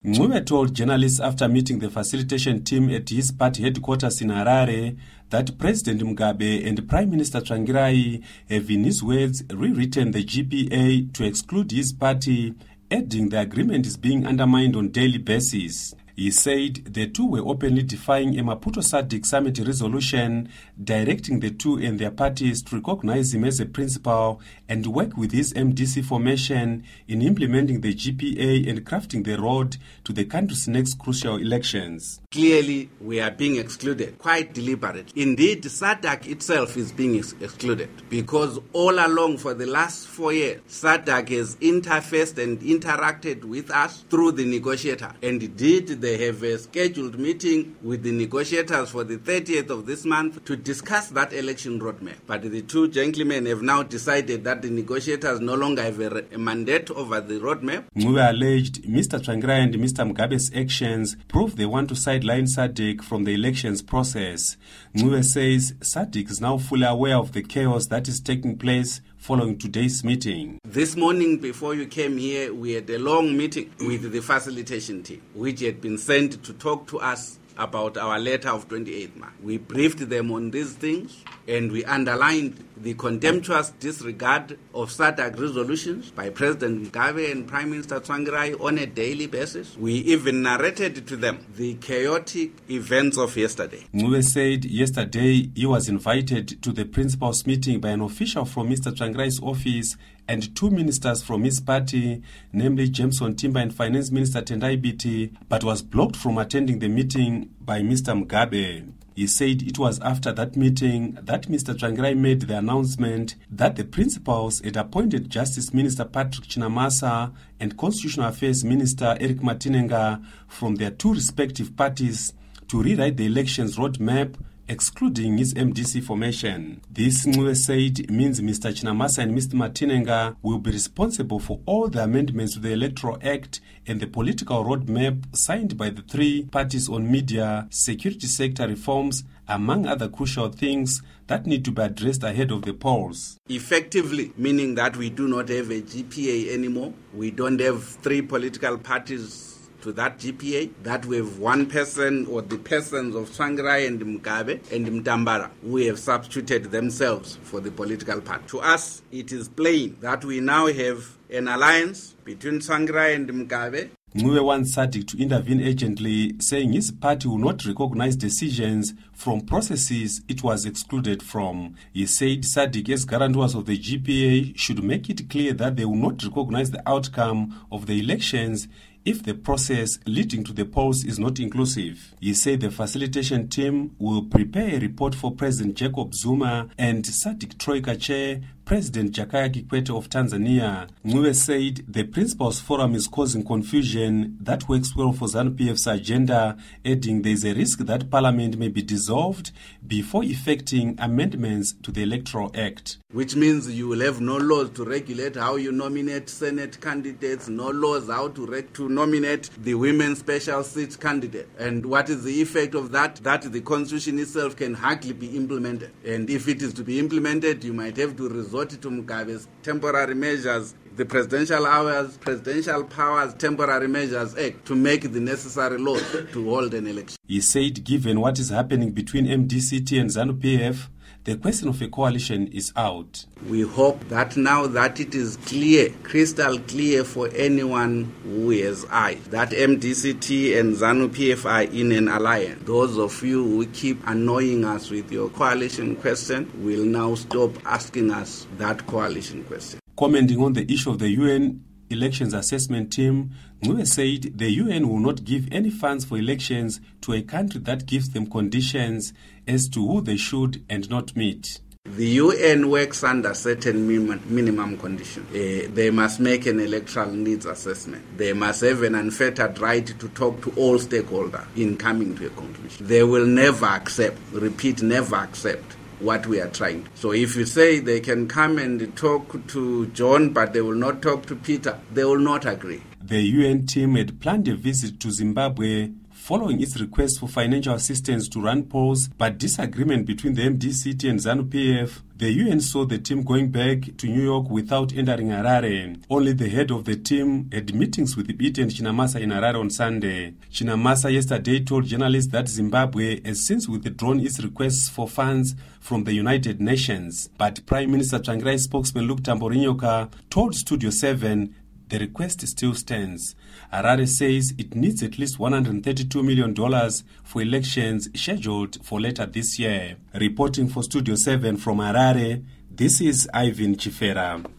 Ncube told journalists after meeting the facilitation team at his party headquarters in Harare that President Mugabe and Prime Minister Tsvangirai have, in his words, rewritten the GPA to exclude his party, adding the agreement is being undermined on a daily basis. He said the two were openly defying a Maputo SADC summit resolution directing the two and their parties to recognize him as a principal and work with his MDC formation in implementing the GPA and crafting the road to the country's next crucial elections. Clearly, we are being excluded, quite deliberately. Indeed, SADC itself is being excluded because all along for the last 4 years, SADC has interfaced and interacted with us through the negotiator. And indeed, they have a scheduled meeting with the negotiators for the 30th of this month to discuss that election roadmap. But the two gentlemen have now decided that the negotiators no longer have a mandate over the roadmap. Ncube alleged Mr. Tsvangirai and Mr. Mugabe's actions prove they want to sideline SADC from the elections process. Ncube says SADC is now fully aware of the chaos that is taking place following today's meeting. This morning, before you came here, we had a long meeting with the facilitation team, which had been sent to talk to us about our letter of 28th March. We briefed them on these things and we underlined the contemptuous disregard of SADC resolutions by President Mugabe and Prime Minister Tsvangirai on a daily basis. We even narrated to them the chaotic events of yesterday. Ncube said yesterday he was invited to the principal's meeting by an official from Mr. Tsvangirai's office and two ministers from his party, namely Jameson Timber and Finance Minister Tendai Biti, but was blocked from attending the meeting by Mr. Mugabe. He said it was after that meeting that Mr. Tsvangirai made the announcement that the principals had appointed Justice Minister Patrick Chinamasa and Constitutional Affairs Minister Eric Matinenga from their two respective parties to rewrite the elections roadmap, excluding his MDC formation. This, Ncube said, means Mr. Chinamasa and Mr. Matinenga will be responsible for all the amendments to the Electoral Act and the political roadmap signed by the three parties on media, security sector reforms, among other crucial things that need to be addressed ahead of the polls. Effectively, meaning that we do not have a GPA anymore. We don't have three political parties to that GPA, that we have one person or the persons of Tsvangirai and Mugabe and Mtambara who have substituted themselves for the political party. To us, it is plain that we now have an alliance between Tsvangirai and Mugabe. Ncube wants SADC to intervene urgently, saying his party will not recognize decisions from processes it was excluded from. He said SADC, as guarantors of the GPA, should make it clear that they will not recognize the outcome of the elections if the process leading to the polls is not inclusive. He said the facilitation team will prepare a report for President Jacob Zuma and SADC Troika Chair President Jakaya Kikwete of Tanzania. Ncube said the Principals Forum is causing confusion that works well for ZANU-PF's agenda, adding there is a risk that Parliament may be dissolved before effecting amendments to the Electoral Act. Which means you will have no laws to regulate how you nominate Senate candidates, no laws how to nominate the women's special seat candidate. And what is the effect of that? That the Constitution itself can hardly be implemented. And if it is to be implemented, you might have to resort to Mugabe's temporary measures, the Presidential Powers Temporary Measures Act, to make the necessary laws to hold an election. He said given what is happening between MDCT and ZANU-PF, the question of a coalition is out. We hope that now that it is clear, crystal clear for anyone who has eyes, that MDCT and ZANU-PF are in an alliance. Those of you who keep annoying us with your coalition question will now stop asking us that coalition question. Commenting on the issue of the UN Elections Assessment Team, Ncube said the UN will not give any funds for elections to a country that gives them conditions as to who they should and not meet. The UN works under certain minimum conditions. They must make an electoral needs assessment. They must have an unfettered right to talk to all stakeholders in coming to a conclusion. They will never accept, never accept what we are trying. So if you say they can come and talk to John, but they will not talk to Peter, they will not agree. The UN team had planned a visit to Zimbabwe following its request for financial assistance to run polls, but disagreement between the MDC and ZANU-PF, the UN saw the team going back to New York without entering Harare. Only the head of the team had meetings with Biti and Chinamasa in Harare on Sunday. Chinamasa yesterday told journalists that Zimbabwe has since withdrawn its requests for funds from the United Nations. But Prime Minister Tsvangirai's spokesman Luke Tamborinyoka told Studio 7 the request still stands. Harare says it needs at least $132 million for elections scheduled for later this year. Reporting for Studio 7 from Harare, this is Ivan Chifera.